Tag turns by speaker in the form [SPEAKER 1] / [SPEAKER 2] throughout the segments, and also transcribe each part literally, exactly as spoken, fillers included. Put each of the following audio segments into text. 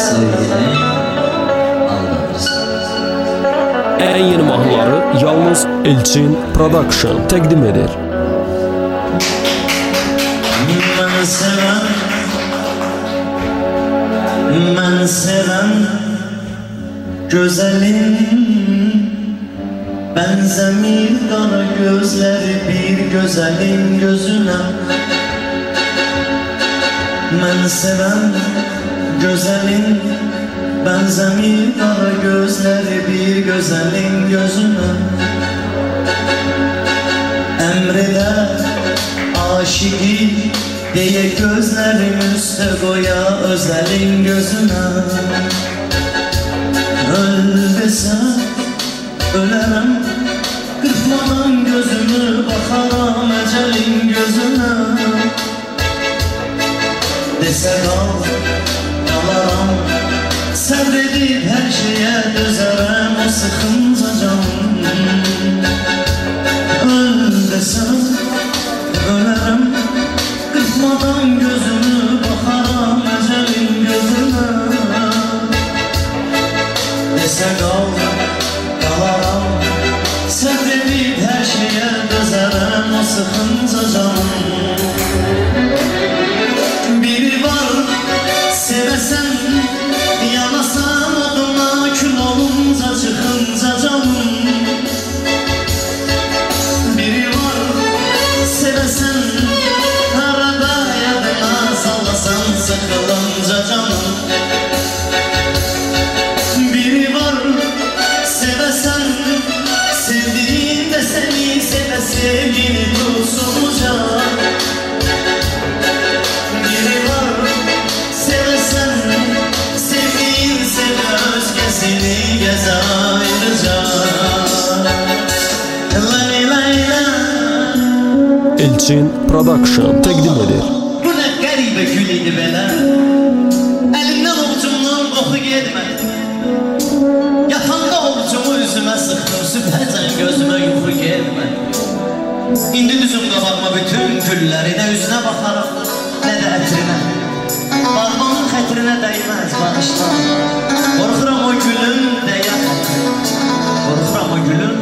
[SPEAKER 1] sevgini aldanırsan.
[SPEAKER 2] En yeni mahnıları yalnız Elçin Production təqdim edir.
[SPEAKER 1] Mən sevən, mən sevən gözəlin benzemir qara gözləri bir gözəlin gözünə. Mən sevən gözəlin benzemir qara gözləri bir gözəlin gözünə. Əmrədə aşıqi deyə gözlərim üstə qoya özəlin gözünə. Öl desən ölərəm, qırpmadan gözümü baxaram əcəlin gözünə. Desə qal, qalaram, səbr edib hər şeyə dözərəm o sıxınca canım. Öl desən ölərəm, qırpmadan gözümü baxaram əcəlin gözünə. Desə qal, qalaram, səbr edib hər şeyə dözərəm o sıxınca canım. Biri var sevəsən, yanasan oduna kül olunca çıxınca canım. Biri var sevəsən, arada yadına sallasan sıxılınca canım. Biri var sevəsən, sevdiğin de seni seve sevgini tutsun ucak. Biri var sevesen, sevdiğin seve özgesini gez ayrıcak. Lay lay lay.
[SPEAKER 2] Elçin Production təqdim edir.
[SPEAKER 1] Bu ne qəribə gül idi belə, əlimdən ovcumdan qoxu getmədi. Yatanda ovcumu üzümə sıxdım, sübhəcən gözümə yuxu gelmədi. İndi düzüm qabağıma bütün gülləri, nə üzünə baxaram, nə də ətrinə. Barmağın xətrinə dəyməz bağışla, qorxuram o gülün də yaxın, qorxuram o gülün.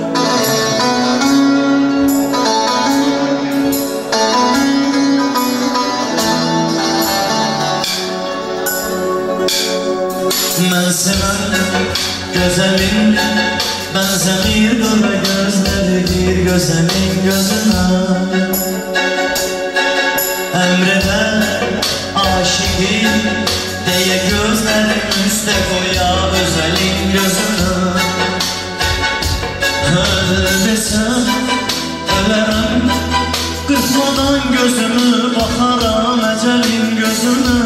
[SPEAKER 1] Mən sevən gözəlin benzemir qara gözləri bir gözəlin gözünə. Əmrədə aşıqi deyə gözlərim üstə qoya özəlin gözünə. Öl desəm ölərəm, qırpmadan gözümü baxaram əcəlin gözünə.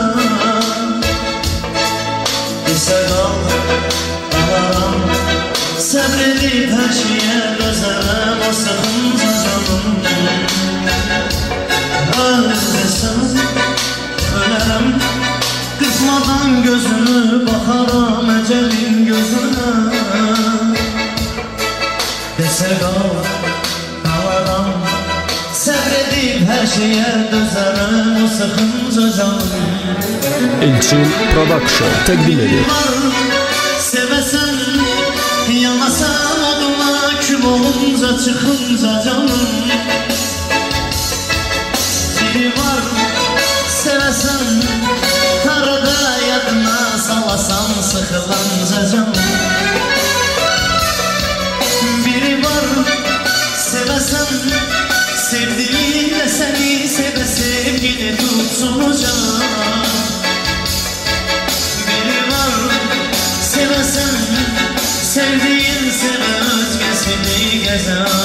[SPEAKER 1] Desə qal, qalaram, səbr edib hər şeyə dözərəm o sıxınca canım. Öl desəm ölərəm, qırpmadan gözümü baxaram əcəlin gözünə. Desə qal, qalaram, səbr edib hər şeyə dözərəm o sıxınca canım.
[SPEAKER 2] Elçin Production təqdim edir.
[SPEAKER 1] Sevəsən, yanasan oduna kül olunca çıxınca canım. Biri var sevəsən, arada yadına salasan sıxılınca canım. Biri var sevəsən, sevdiğinle seni seve sevgini tutsun ucak. Sevesen, sevdiğin seve özgesini gezer.